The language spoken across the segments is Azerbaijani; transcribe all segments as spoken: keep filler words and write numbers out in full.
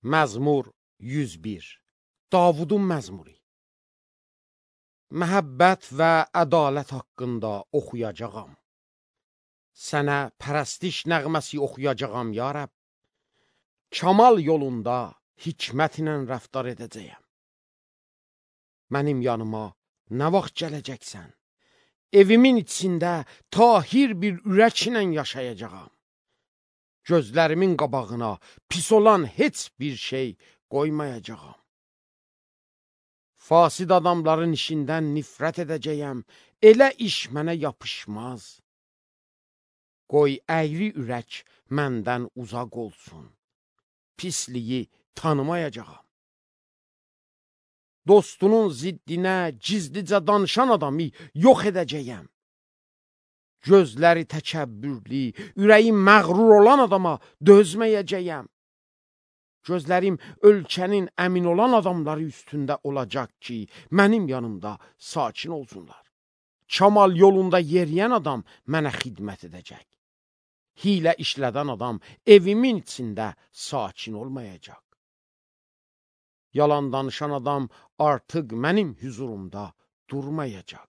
Məzmur yüz bir. Davudun məzmuru. Məhəbbət və ədalət haqqında oxuyacağam. Sənə pərəstiş nəğməsi oxuyacağam, ya Rəbb. Kamal yolunda hikmətlə rəftar edəcəyəm. Mənim yanıma nə vaxt gələcəksən? Evimin içində tahir bir ürəklə yaşayacağam. Gözlərimin qabağına pis olan heç bir şey qoymayacağam. Fasid adamların işindən nifrət edəcəyəm, elə iş mənə yapışmaz. Qoy əyri ürək məndən uzaq olsun, pisliyi tanımayacağam. Dostunun ziddinə gizlicə danışan adamı yox edəcəyəm. Gözləri təkəbbürlü, ürəyi məğrur olan adama dözməyəcəyəm. Gözlərim ölkənin əmin olan adamları üstündə olacaq ki, mənim yanımda sakin olsunlar. Kamal yolunda yeriyən adam mənə xidmət edəcək. Hilə işlədən adam evimin içində sakin olmayacaq. Yalan danışan adam artıq mənim hüzurumda durmayacaq.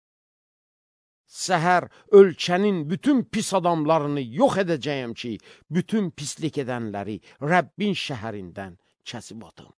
Səhər ölkənin bütün pis adamlarını yox edəcəyəm ki, bütün pislik edənləri Rəbbin şəhərindən kəsib atım.